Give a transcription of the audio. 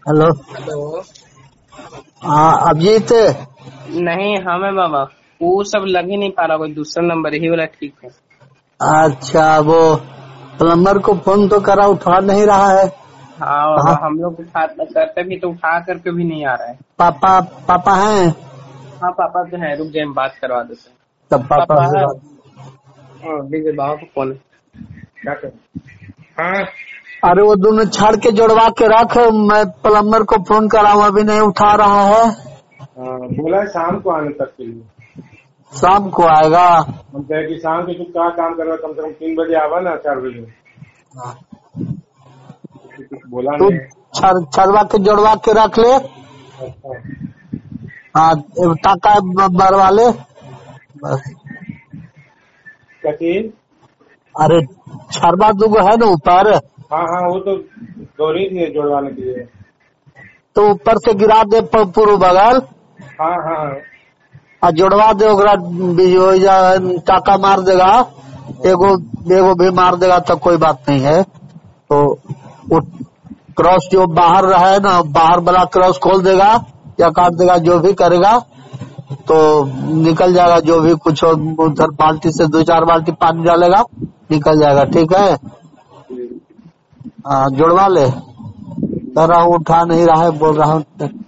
Hello. Hello. हाँ अभिजीत। नहीं हमें बाबा वो सब लग ही नहीं पा रहा, कोई दूसरा नंबर ही वाला ठीक है। अच्छा वो प्लम्बर को फोन तो करा, उठा नहीं रहा है। हाँ कहाँ बाबा, हम लोग करते भी तो उठा करके भी नहीं आ रहा है। पापा? पापा हैं? हाँ पापा तो है, रुक जाए हम बात करवा देते हैं। तब पापा पापा से है। बात। हाँ ठीक है, बाबा को फोन क्या कर। हाँ अरे वो दोनों छड़ के जोड़वा के रख, मैं प्लम्बर को फोन करा हूँ, अभी नहीं उठा रहा है। बोला है शाम को आने तक के लिए। शाम को आएगा। हम कहे कि शाम के तू क्या काम कर रहा, कम से कम 3 बजे आवा ना, 4 बजे। कुछ बोला तू नहीं। छड़वा के जोड़वा के रख ले। अच्छा हाँ टाका भरवा ले बस। क्या चीज? अरे छड़वा दूगो है ना ऊपर, हाँ हाँ, वो तो गौरी थी जोड़वाने के लिए। तो ऊपर से गिरा दे पूर्व बगल हाँ हाँ और जोड़वा दे। ओकरा टाका मार देगा, एगो एगो भी मार देगा तो कोई बात नहीं है। तो वो क्रॉस जो बाहर रहा है ना, बाहर वाला क्रॉस खोल देगा या काट देगा, जो भी करेगा तो निकल जाएगा। जो भी कुछ उधर बाल्टी से 2-4 बाल्टी पानी डालेगा, निकल जाएगा। ठीक है। हाँ जोड़वा ले। कह रहा हूँ उठा नहीं रहा है, बोल रहा हूँ